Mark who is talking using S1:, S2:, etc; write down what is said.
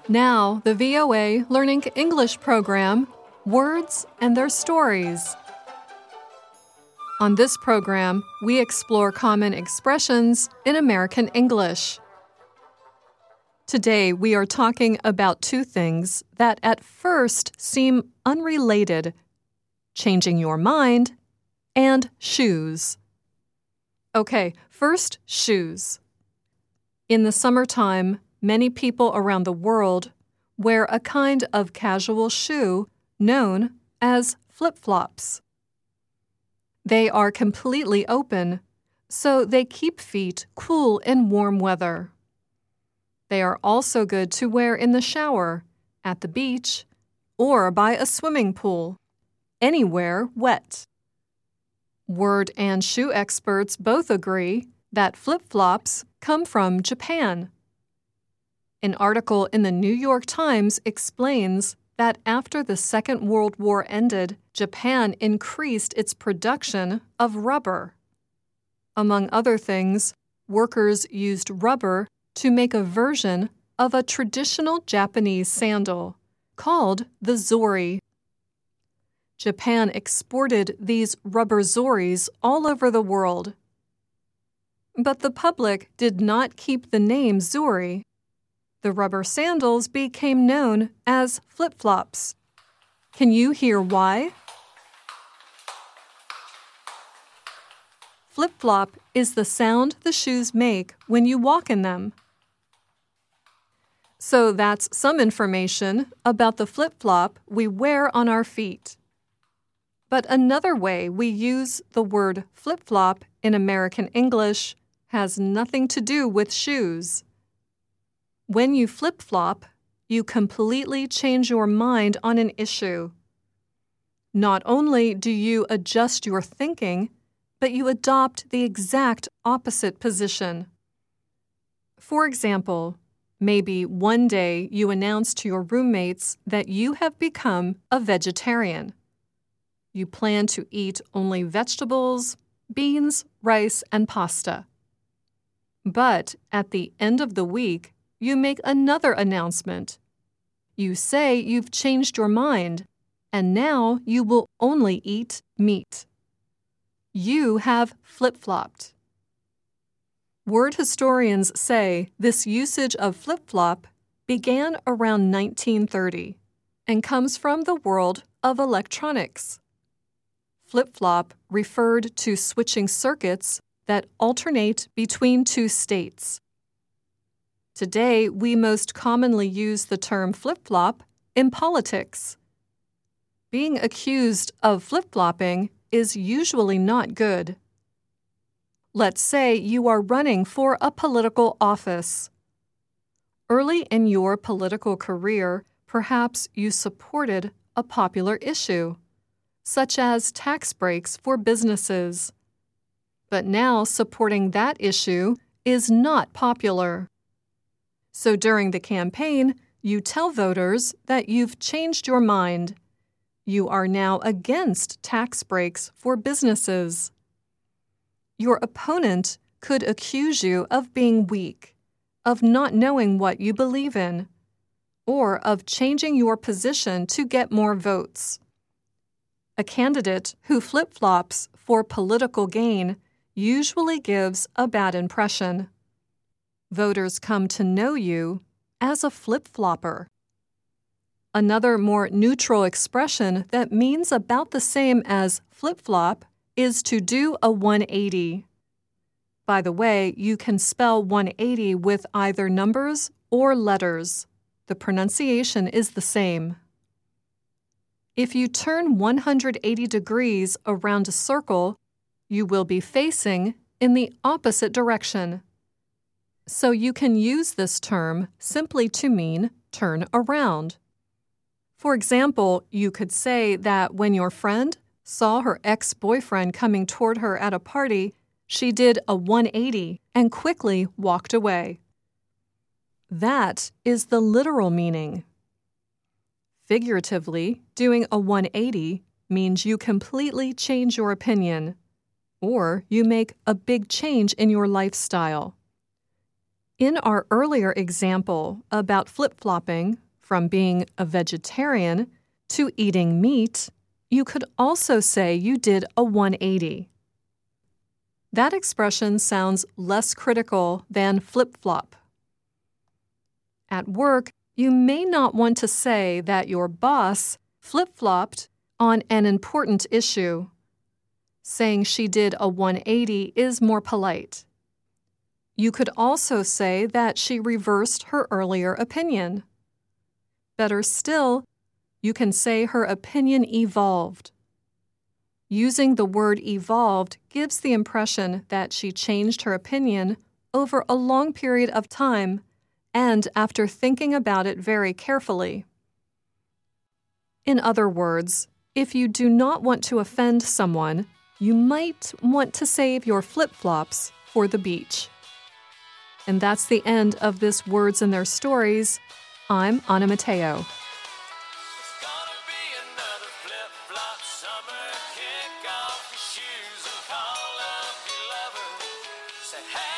S1: Now, the VOA Learning English program, Words and Their Stories. On this program, we explore common expressions in American English. Today, we are talking about two things that at first seem unrelated: changing your mind and shoes. Okay, first, shoes. In the summertime, many people around the world wear a kind of casual shoe known as flip-flops. They are completely open, so they keep feet cool in warm weather. They are also good to wear in the shower, at the beach, or by a swimming pool, anywhere wet. Word and shoe experts both agree that flip-flops come from Japan. An article in the New York Times explains that after the Second World War ended, Japan increased its production of rubber. Among other things, workers used rubber to make a version of a traditional Japanese sandal called the zori. Japan exported these rubber zoris all over the world. But the public did not keep the name zori. The rubber sandals became known as flip-flops. Can you hear why? Flip-flop is the sound the shoes make when you walk in them. So that's some information about the flip-flop we wear on our feet. But another way we use the word flip-flop in American English has nothing to do with shoes. When you flip-flop, you completely change your mind on an issue. Not only do you adjust your thinking, but you adopt the exact opposite position. For example, maybe one day you announce to your roommates that you have become a vegetarian. You plan to eat only vegetables, beans, rice, and pasta. But at the end of the week, you make another announcement. You say you've changed your mind, and now you will only eat meat. You have flip-flopped. Word historians say this usage of flip-flop began around 1930 and comes from the world of electronics. Flip-flop referred to switching circuits that alternate between two states. Today, we most commonly use the term flip-flop in politics. Being accused of flip-flopping is usually not good. Let's say you are running for a political office. Early in your political career, perhaps you supported a popular issue, such as tax breaks for businesses. But now supporting that issue is not popular. So during the campaign, you tell voters that you've changed your mind. You are now against tax breaks for businesses. Your opponent could accuse you of being weak, of not knowing what you believe in, or of changing your position to get more votes. A candidate who flip-flops for political gain usually gives a bad impression. Voters come to know you as a flip-flopper. Another more neutral expression that means about the same as flip-flop is to do a 180. By the way, you can spell 180 with either numbers or letters. The pronunciation is the same. If you turn 180 degrees around a circle, you will be facing in the opposite direction. So you can use this term simply to mean turn around. For example, you could say that when your friend saw her ex-boyfriend coming toward her at a party, she did a 180 and quickly walked away. That is the literal meaning. Figuratively, doing a 180 means you completely change your opinion, or you make a big change in your lifestyle. In our earlier example about flip-flopping from being a vegetarian to eating meat, you could also say you did a 180. That expression sounds less critical than flip-flop. At work, you may not want to say that your boss flip-flopped on an important issue. Saying she did a 180 is more polite. You could also say that she reversed her earlier opinion. Better still, you can say her opinion evolved. Using the word evolved gives the impression that she changed her opinion over a long period of time and after thinking about it very carefully. In other words, if you do not want to offend someone, you might want to save your flip-flops for the beach. And that's the end of this Words and Their Stories. I'm Anna Mateo.
S2: It's gonna be another flip-flop summer. Kick off your shoes and call up your lover. Say, hey.